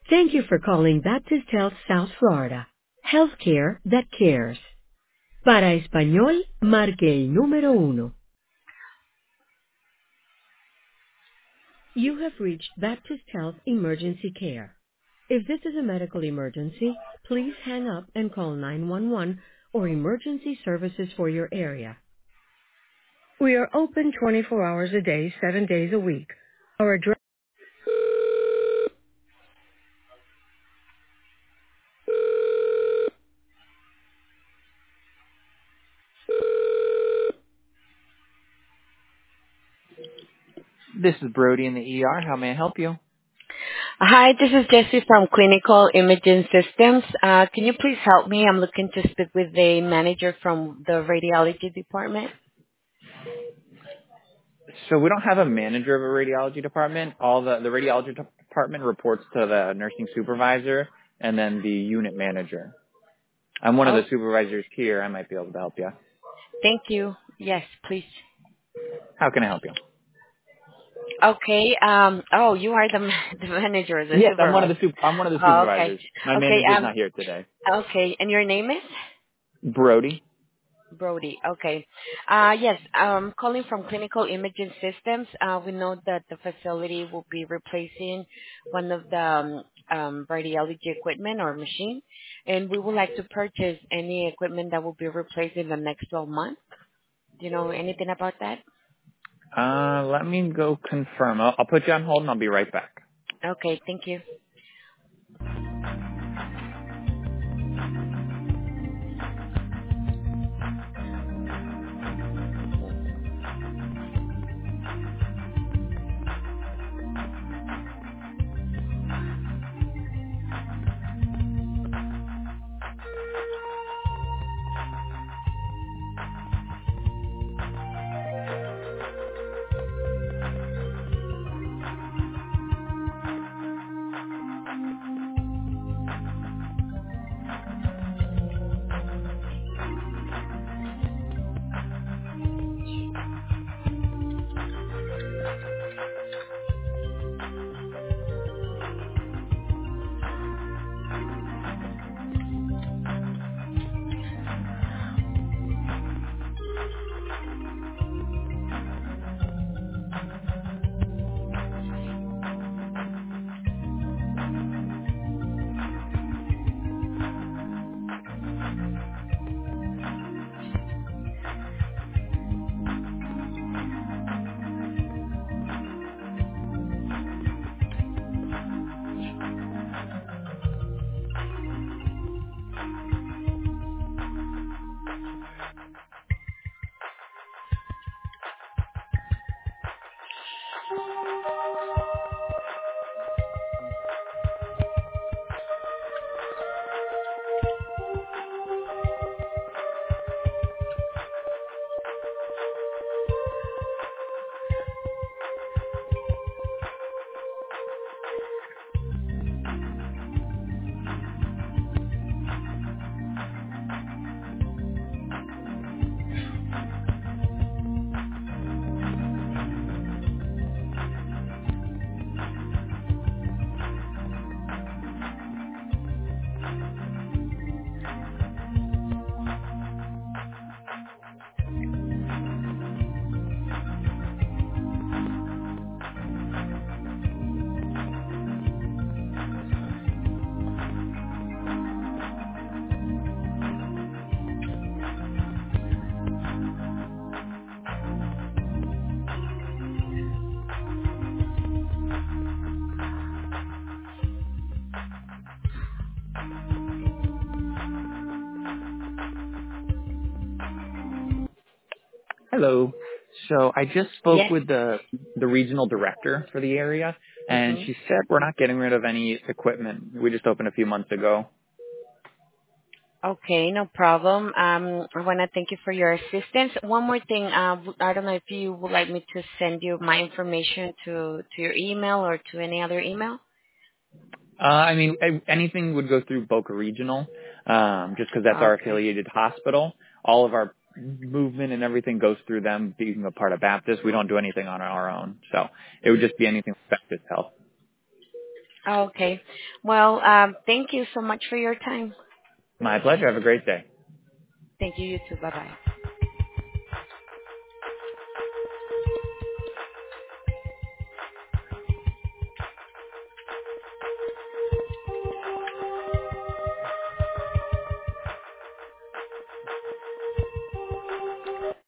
Thank you for calling Baptist Health South Florida. Healthcare that cares. Para español, marque el número uno. You have reached Baptist Health Emergency Care. If this is a medical emergency, please hang up and call 911 or emergency services for your area. We are open 24 hours a day, 7 days a week. Our address. This is Brody in the ER. How may I help you? Hi, this is Jessie from Clinical Imaging Systems. Can you please help me? I'm looking to speak with the manager from the radiology department. So we don't have a manager of a radiology department. All the radiology department reports to the nursing supervisor and then the unit manager. I'm one of the Oh, supervisors here. I might be able to help you. thank you. Yes, please. How can I help you? Okay. Oh, you are the manager, the Yes, supervisor. I'm one of the Oh, okay. supervisors. My Okay. manager's not here today. Okay. And your name is? Brody. Brody. Okay. Yes, calling from Clinical Imaging Systems. We know that the facility will be replacing one of the radiology equipment or machine, and we would like to purchase any equipment that will be replaced in the next 12 months. Do you know anything about that? Let me go confirm. I'll put you on hold and I'll be right back. Okay, thank you. Hello. So I just spoke Yes. with the regional director for the area, and Mm-hmm. she said we're not getting rid of any equipment. We just opened a few months ago. Okay, no problem. I want to thank you for your assistance. One more thing, I don't know if you would like me to send you my information to your email or to any other email. I mean, anything would go through Boca Regional, just because that's our Okay. affiliated hospital. All of our movement and everything goes through them. Being a part of Baptist, we don't do anything on our own. So it would just be anything with Baptist Health. Okay. Well, thank you so much for your time. My pleasure. Have a great day. Thank you. You too. Bye bye.